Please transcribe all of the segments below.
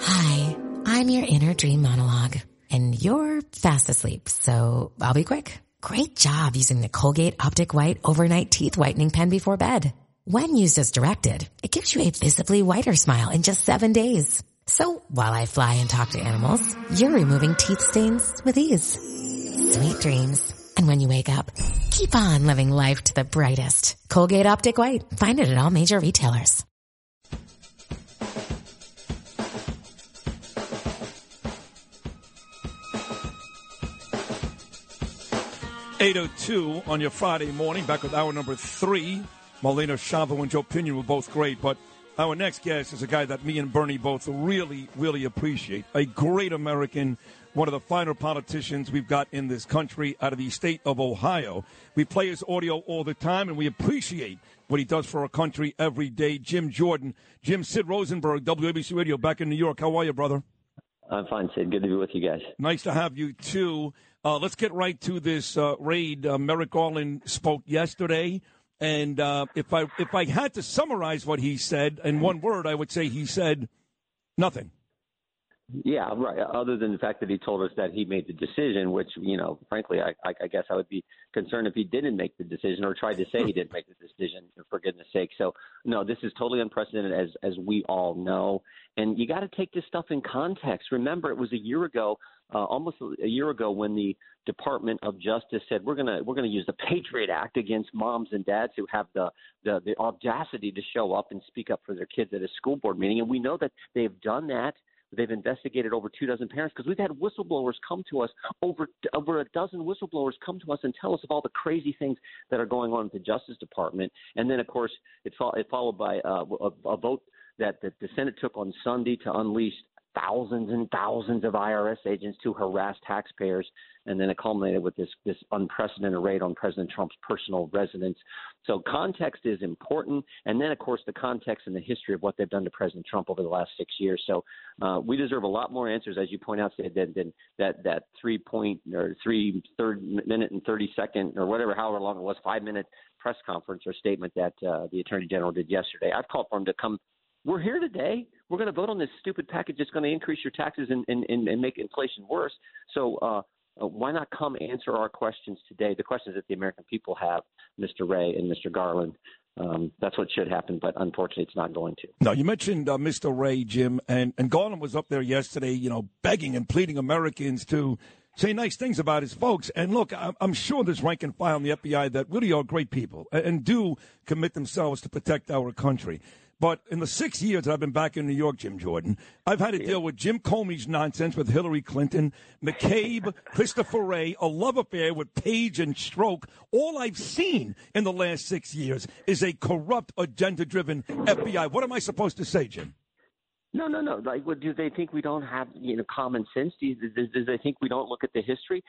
Hi, I'm your inner dream monologue, and you're fast asleep, so I'll be quick. Great job using the Colgate Optic White Overnight Teeth Whitening Pen before bed. When used as directed, it gives you a visibly whiter smile in just 7 days. So while I fly and talk to animals, you're removing teeth stains with ease. Sweet dreams. And when you wake up, keep on living life to the brightest. Colgate Optic White. Find it at all major retailers. .802 on your Friday morning, back with hour number 3. Marlena Chavo and Joe Pinion were both great, but our next guest is a guy that me and Bernie both really, really appreciate. A great American, one of the finer politicians we've got in this country out of the state of Ohio. We play his audio all the time, and we appreciate what he does for our country every day. Jim Jordan. Jim, Sid Rosenberg, WABC Radio, back in New York. How are you, brother? I'm fine, Sid. Good to be with you guys. Nice to have you, too. Let's get right to this raid. Merrick Garland spoke yesterday, and if I had to summarize what he said in one word, I would say he said nothing. Yeah, right. Other than the fact that he told us that he made the decision, which, you know, frankly, I guess I would be concerned if he didn't make the decision or tried to say he didn't make the decision, for goodness sake. So, no, this is totally unprecedented, as we all know. And you got to take this stuff in context. Remember, it was a year ago, almost a year ago, when the Department of Justice said we're gonna use the Patriot Act against moms and dads who have the audacity to show up and speak up for their kids at a school board meeting. And we know that they've done that. They've investigated over 24 parents, because we've had whistleblowers come to us, over a dozen whistleblowers come to us and tell us of all the crazy things that are going on with the Justice Department. And then, of course, it followed by a vote that the Senate took on Sunday to unleash thousands and thousands of IRS agents to harass taxpayers. And then it culminated with this unprecedented raid on President Trump's personal residence. So context is important. And then, of course, the context and the history of what they've done to President Trump over the last 6 years. So we deserve a lot more answers, as you point out, than that 3 minute and 30 second or whatever, however long it was, 5-minute press conference or statement that the Attorney General did yesterday. I've called for him to come. We're here today. We're going to vote on this stupid package that's going to increase your taxes and make inflation worse. So why not come answer our questions today, the questions that the American people have, Mr. Wray and Mr. Garland? That's what should happen, but unfortunately it's not going to. No, you mentioned Mr. Wray, Jim, and Garland was up there yesterday, begging and pleading Americans to say nice things about his folks. And look, I'm sure there's rank and file in the FBI that really are great people and do commit themselves to protect our country. But in the 6 years that I've been back in New York, Jim Jordan, I've had to deal with Jim Comey's nonsense with Hillary Clinton, McCabe, Christopher Wray, a love affair with Page and Strzok. All I've seen in the last 6 years is a corrupt, agenda-driven FBI. What am I supposed to say, Jim? No. Like, do they think we don't have common sense? Do they think we don't look at the history?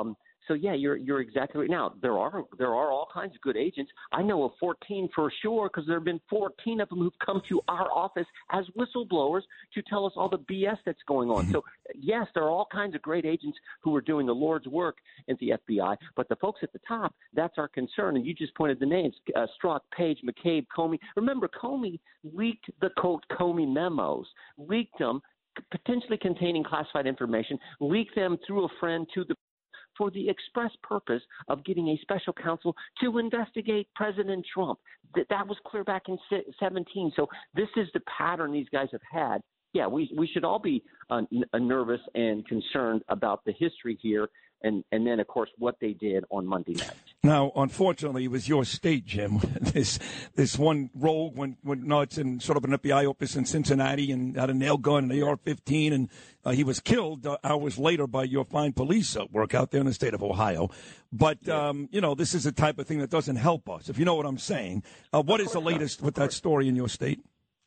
So yeah, you're exactly right. Now there are all kinds of good agents. I know of 14 for sure, because there have been 14 of them who've come to our office as whistleblowers to tell us all the BS that's going on. So yes, there are all kinds of great agents who are doing the Lord's work at the FBI. But the folks at the top, that's our concern. And you just pointed the names: Strzok, Page, McCabe, Comey. Remember, Comey leaked the quote Comey memos, leaked them, potentially containing classified information, leaked them through a friend to the for the express purpose of getting a special counsel to investigate President Trump. That was clear back in 2017. So this is the pattern these guys have had. Yeah, we should all be nervous and concerned about the history here, and then, of course, what they did on Monday night. Now, unfortunately, it was your state, Jim. This one rogue went nuts and sort of an FBI office in Cincinnati and had a nail gun, an AR-15, and he was killed hours later by your fine police work out there in the state of Ohio. But, this is the type of thing that doesn't help us, if you know what I'm saying. What is the latest with that story in your state?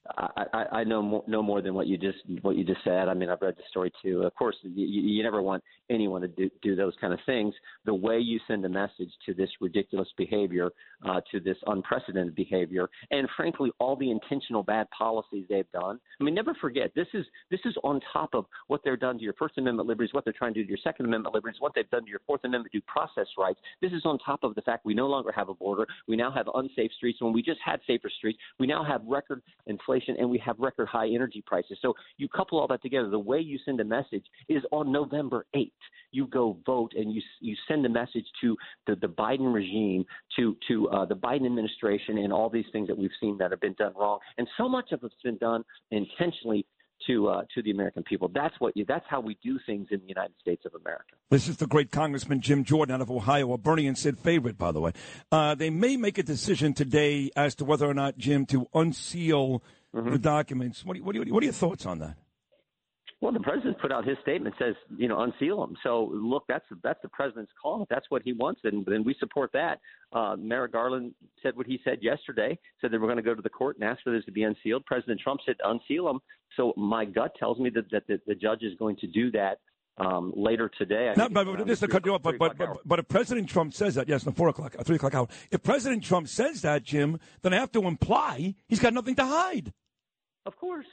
I know more than what you just said. I mean, I've read the story too. Of course, you never want anyone to do those kind of things. The way you send a message to this ridiculous behavior, to this unprecedented behavior, and frankly, all the intentional bad policies they've done. I mean, never forget, this is on top of what they've done to your First Amendment liberties, what they're trying to do to your Second Amendment liberties, what they've done to your Fourth Amendment due process rights. This is on top of the fact we no longer have a border. We now have unsafe streets. When we just had safer streets, we now have record inflation inflation, and we have record high energy prices. So you couple all that together. The way you send a message is on November 8th. You go vote and you send a message to the Biden regime, to the Biden administration, and all these things that we've seen that have been done wrong. And so much of it's been done intentionally to the American people. That's how we do things in the United States of America. This is the great Congressman Jim Jordan out of Ohio, a Bernie and Sid favorite, by the way. They may make a decision today as to whether or not, Jim, to unseal the documents. What are your thoughts on that? Well, the president put out his statement, says, unseal them. So, look, that's the president's call. If that's what he wants, then we support that. Merrick Garland said what he said yesterday, said that we're going to go to the court and ask for this to be unsealed. President Trump said unseal them. So my gut tells me that the judge is going to do that later today. Just to cut you off, but if President Trump says that, yes, in the 3 o'clock hour, if President Trump says that, Jim, then I have to imply he's got nothing to hide. Of course.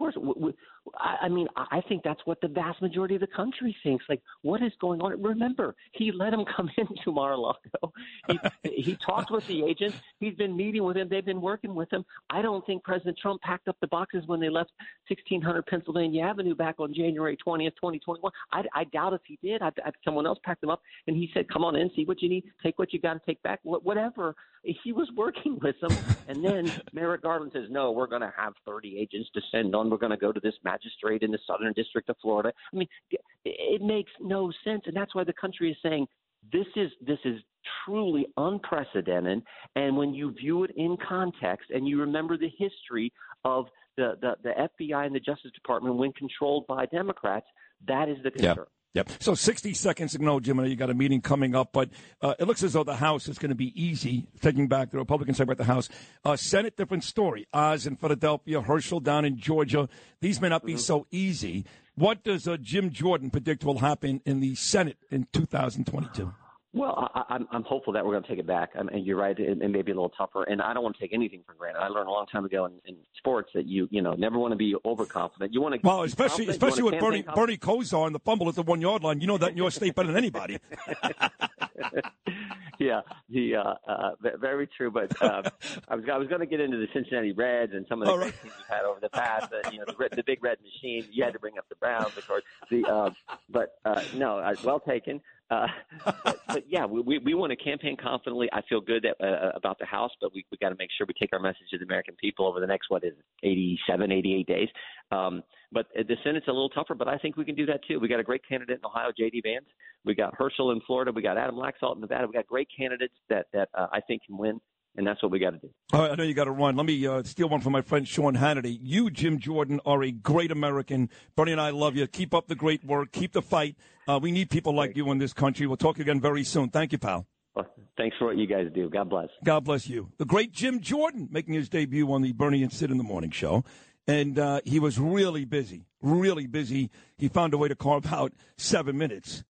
I think that's what the vast majority of the country thinks. Like, what is going on? Remember, he let him come into Mar-a-Lago. He talked with the agent. He's been meeting with him. They've been working with him. I don't think President Trump packed up the boxes when they left 1600 Pennsylvania Avenue back on January 20th, 2021. I doubt if he did. Someone else packed them up, and he said, come on in, see what you need, take what you got to take back, whatever. He was working with them. And then Merrick Garland says, no, we're going to have 30 agents descend on. We're going to go to this magistrate in the Southern District of Florida. I mean, it makes no sense. And that's why the country is saying this is truly unprecedented. And when you view it in context and you remember the history of the FBI and the Justice Department when controlled by Democrats, that is the concern. Yep. So 60 seconds ago, Jim, I know you got a meeting coming up, but it looks as though the House is going to be easy, taking back the Republican side about the House. Senate, different story. Oz in Philadelphia, Herschel down in Georgia. These may not be so easy. What does Jim Jordan predict will happen in the Senate in 2022? Well, I'm hopeful that we're going to take it back. And you're right, it may be a little tougher. And I don't want to take anything for granted. I learned a long time ago in sports that you never want to be overconfident. You want to especially with Bernie Kosar and the fumble at the 1 yard line. You know that in your state better than anybody. Yeah, very true. But I was going to get into the Cincinnati Reds and some of the great teams we've had over the past. The big red machine. You had to bring up the Browns, of course. Well taken. But yeah, we want to campaign confidently. I feel good about the House, but we got to make sure we take our message to the American people over the next 88 days. But the Senate's a little tougher, but I think we can do that too. We got a great candidate in Ohio, J.D. Vance. We got Herschel in Florida. We got Adam Laxalt in Nevada. We got great candidates that I think can win. And that's what we got to do. All right, I know you got to run. Let me steal one from my friend Sean Hannity. You, Jim Jordan, are a great American. Bernie and I love you. Keep up the great work. Keep the fight. We need people like you in this country. We'll talk again very soon. Thank you, pal. Well, thanks for what you guys do. God bless. God bless you. The great Jim Jordan making his debut on the Bernie and Sid in the Morning show. And he was really busy, really busy. He found a way to carve out 7 minutes.